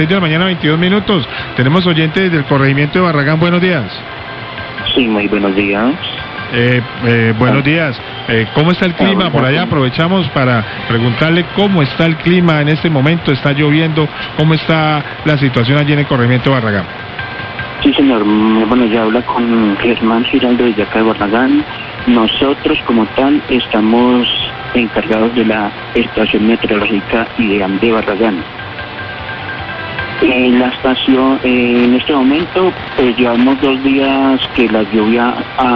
6 de la mañana, 22 minutos. Tenemos oyentes del corregimiento de Barragán. Buenos días. Sí, muy buenos días. Buenos días. ¿Cómo está el clima por allá? Aprovechamos para preguntarle cómo está el clima en este momento. ¿Está lloviendo? ¿Cómo está la situación allí en el corregimiento de Barragán? Sí, señor. Bueno, ya habla con Germán Giraldo desde acá de Barragán. Nosotros, como tal, estamos encargados de la estación meteorológica ideal de Barragán. En la estación, en este momento, pues llevamos 2 días que las lluvias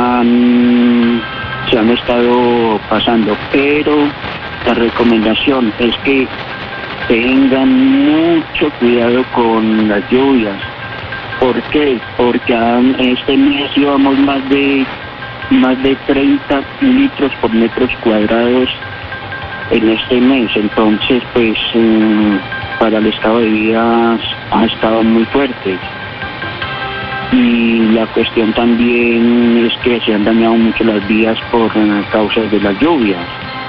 se han estado pasando, pero la recomendación es que tengan mucho cuidado con las lluvias. ¿Por qué? Porque este mes llevamos más de 30 litros por metros cuadrados en este mes, entonces pues para el estado de vida ha estado muy fuerte. Y la cuestión también es que se han dañado mucho las vías por causa de las lluvias.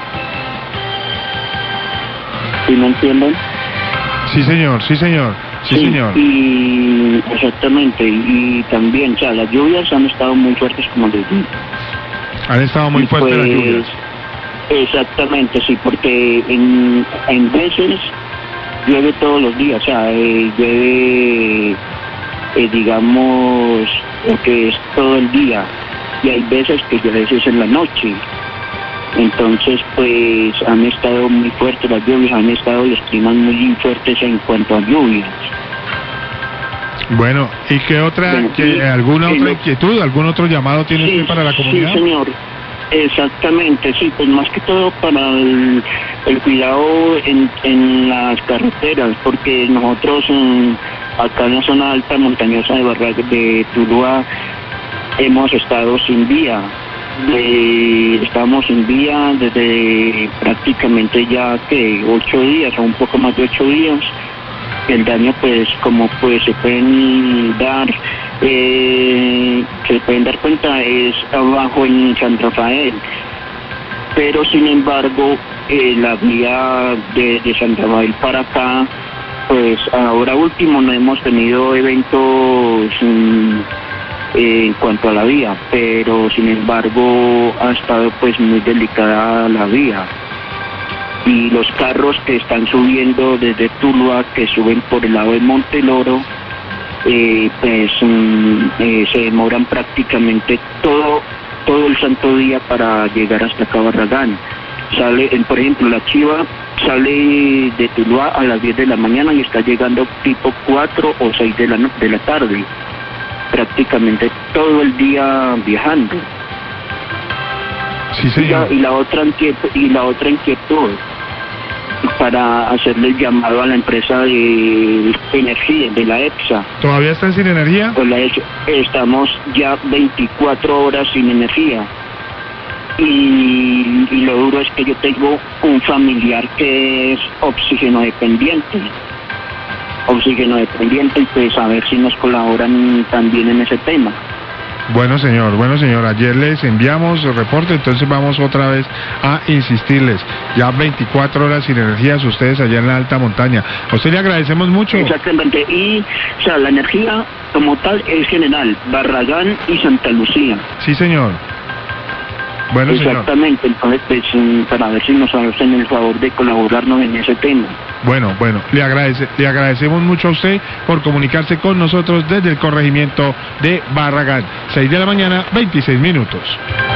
¿Sí me entienden? Sí, señor, sí, señor. Sí, señor. Y exactamente, y también, o sea, las lluvias han estado muy fuertes, como les digo. Han estado muy fuertes pues, las lluvias. Exactamente, sí, porque en veces llueve todos los días, o sea, llueve, digamos, lo que es todo el día, y hay veces que llueve en la noche. Entonces, pues, han estado muy fuertes las lluvias, han estado los climas muy fuertes en cuanto a lluvias. Bueno, ¿y qué otra, alguna otra inquietud, algún otro llamado tiene usted para la comunidad? Sí, señor. Exactamente, sí, pues más que todo para el cuidado en las carreteras, porque nosotros acá en la zona alta montañosa de Barragán de Tuluá hemos estado sin vía. Estábamos sin vía desde prácticamente ya que 8 días o un poco más de 8 días. El daño, pues, como pues se pueden dar cuenta, es abajo en San Rafael, pero sin embargo la vía de San Rafael para acá, pues ahora último no hemos tenido eventos en cuanto a la vía, pero sin embargo ha estado pues muy delicada la vía. Y los carros que están subiendo desde Tuluá, que suben por el lado de Monteloro, pues se demoran prácticamente todo el santo día para llegar hasta acá a Barragán. Por ejemplo, la Chiva sale de Tuluá a las 10 de la mañana y está llegando tipo 4 o 6 de la tarde, prácticamente todo el día viajando. Sí, señor. Y la otra inquietud para hacerle el llamado a la empresa de energía, de la EPSA. ¿Todavía están sin energía? Pues estamos ya 24 horas sin energía. Y lo duro es que yo tengo un familiar que es oxígeno dependiente, y pues a ver si nos colaboran también en ese tema. Bueno, señor, ayer les enviamos el reporte, entonces vamos otra vez a insistirles. Ya 24 horas sin energías ustedes allá en la alta montaña. A usted le agradecemos mucho. Exactamente, y o sea, la energía como tal es general, Barragán y Santa Lucía. Sí, señor. Bueno, exactamente, señor. Entonces, pues, para ver si nos hacen el favor de colaborarnos en ese tema. Bueno, le agradecemos mucho a usted por comunicarse con nosotros desde el corregimiento de Barragán. 6 de la mañana, 26 minutos.